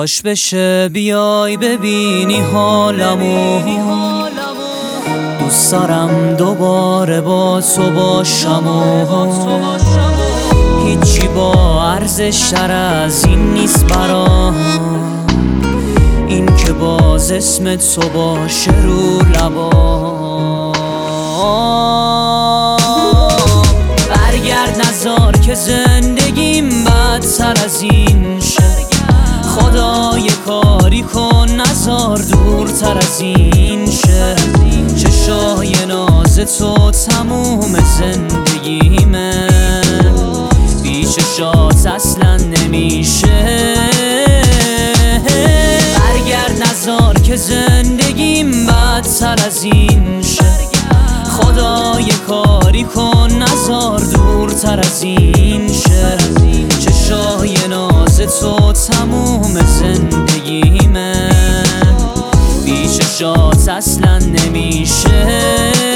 کاش بشه بیای ببینی حالمو، دوست دارم دوباره با تو باشم و هیچی با ارزش تر از این نیست برام، این که باز اسم تو باشه رو لبام. برگرد نذار که زندگیم بدتر از این شه، خدای کاری کن نذار دورتر از این شه. چشای ناز تو تموم زندگیمه، بی چشات اصلا نمیشه. برگرد نذار که زندگیم بدتر از این شه، خدای کاری کن نذار دورتر از این شه. چشای ناز تو تموم زندگیمه، بی چشات اصلا نمیشه.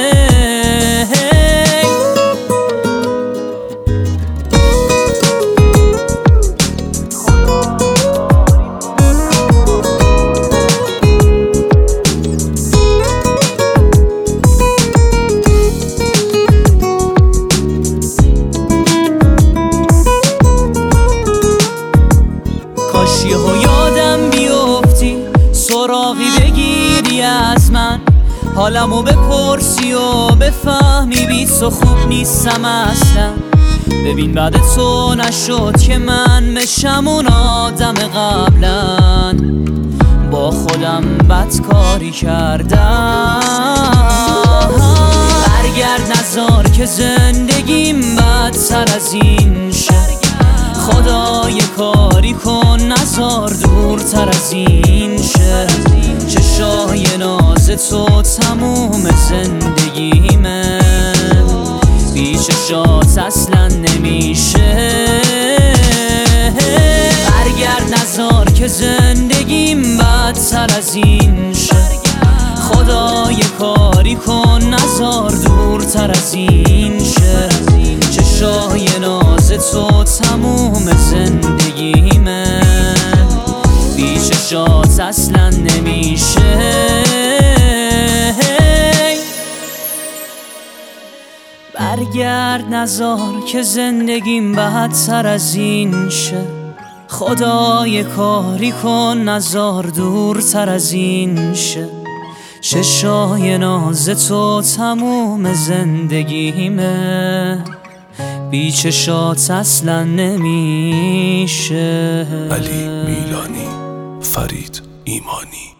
یهو یادم بیفتی سراغی بگیری از من، حالمو بپرسی و بفهمی بی تو خوب نیستم اصلا. ببین بعد تو نشد که من بشم اون آدم قبلا، با خودم بدکاری کردم. برگرد نذار که زندگیم بدتر از این شه، خدای کاری کن نذار دورتر از این شه. چشای ناز تو تموم زندگیمه، بی چشات اصلا نمیشه. برگرد نذار که زندگیم بدتر از این شه، خدای کاری کن نذار دورتر از این شه. چشای ناز تو تموم زندگیمه، بی چشات اصلا نمیشه. برگرد نذار که زندگیم بدتر از این شه، خدای کاری کن نذار دورتر از این شه. چشای ناز تو تموم زندگیمه، بی چشات اصلا نمیشه. علی میلانی، فرید ایمانی.